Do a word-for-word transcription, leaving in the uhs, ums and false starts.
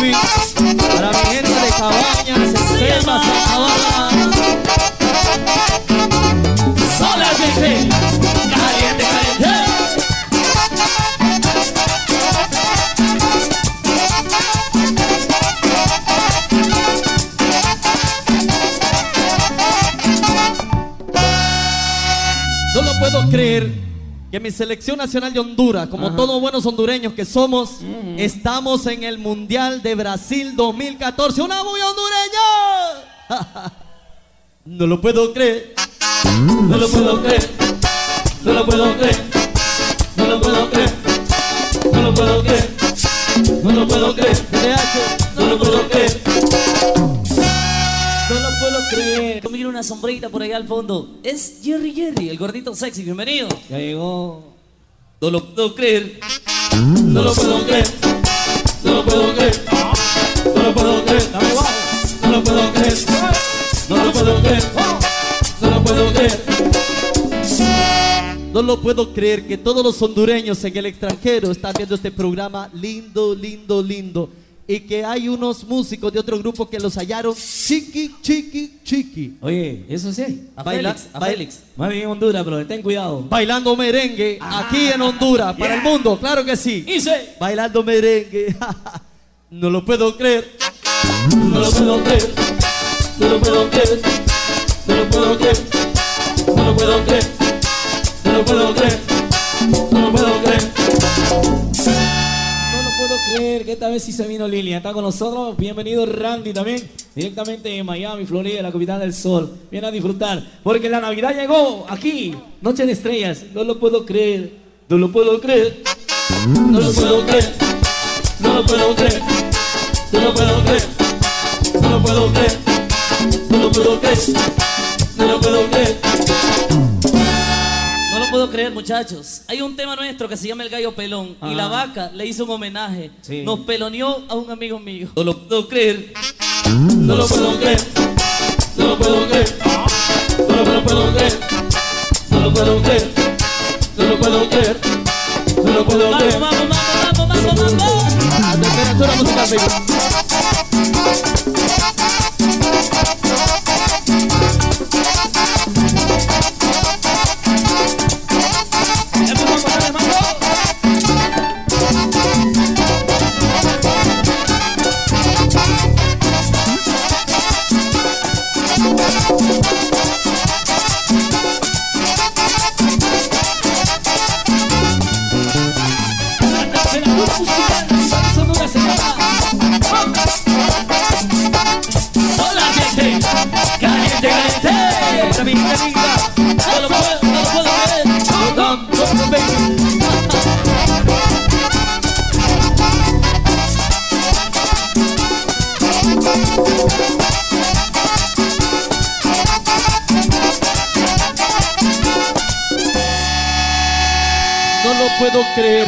también. Para mi gente de Cabañas, Selva, Santa Bárbara. Solamente caliente, caliente. No lo puedo creer que mi selección nacional de Honduras, como Ajá. todos buenos hondureños que somos, uh-huh. estamos en el Mundial de Brasil dos mil catorce. ¡Una muy hondureña! No lo puedo creer. No lo puedo creer. No lo puedo creer. No lo puedo creer. No lo puedo creer. No lo puedo creer. No lo puedo creer. No lo puedo creer. Mira una sombrita por allá al fondo. Es Jerry Jerry, el gordito sexy. Bienvenido. Ya llegó. No lo puedo creer. No lo puedo creer. No lo puedo creer. No lo puedo creer. Dame bajo. No lo puedo creer. No lo puedo creer. No lo puedo creer. No lo puedo creer que todos los hondureños en el extranjero están viendo este programa lindo, lindo, lindo. Y que hay unos músicos de otro grupo que los hallaron chiqui, chiqui, chiqui. Oye, eso sí, a Baila, Félix, a Félix. Más bien en Honduras, pero ten cuidado. Bailando merengue ah, aquí en Honduras, yeah. para el mundo, claro que sí. Hice. Bailando merengue. No lo puedo creer. No lo puedo creer. No lo puedo creer. No lo puedo creer. No lo puedo creer. No lo puedo creer. No lo puedo creer. No lo puedo creer que esta vez sí se vino Lilia. Está con nosotros. Bienvenido Randy también. Directamente de Miami, Florida, la capital del sol. Viene a disfrutar. Porque la Navidad llegó aquí. Noche de estrellas. No lo puedo creer. No lo puedo creer. No lo puedo creer. No lo puedo creer. No lo puedo creer. No lo puedo creer. No lo puedo creer. No lo puedo creer. No lo puedo creer, muchachos. Hay un tema nuestro que se llama El Gallo Pelón. Ajá. Y la vaca le hizo un homenaje. Sí. Nos peloneó a un amigo mío. No lo puedo creer. No lo puedo creer. No lo puedo creer. No lo puedo creer. No lo puedo creer. No lo puedo creer. No lo puedo creer. Vamos, vamos, vamos, vamos, vamos, vamos. La temperatura musical, baby. No lo puedo creer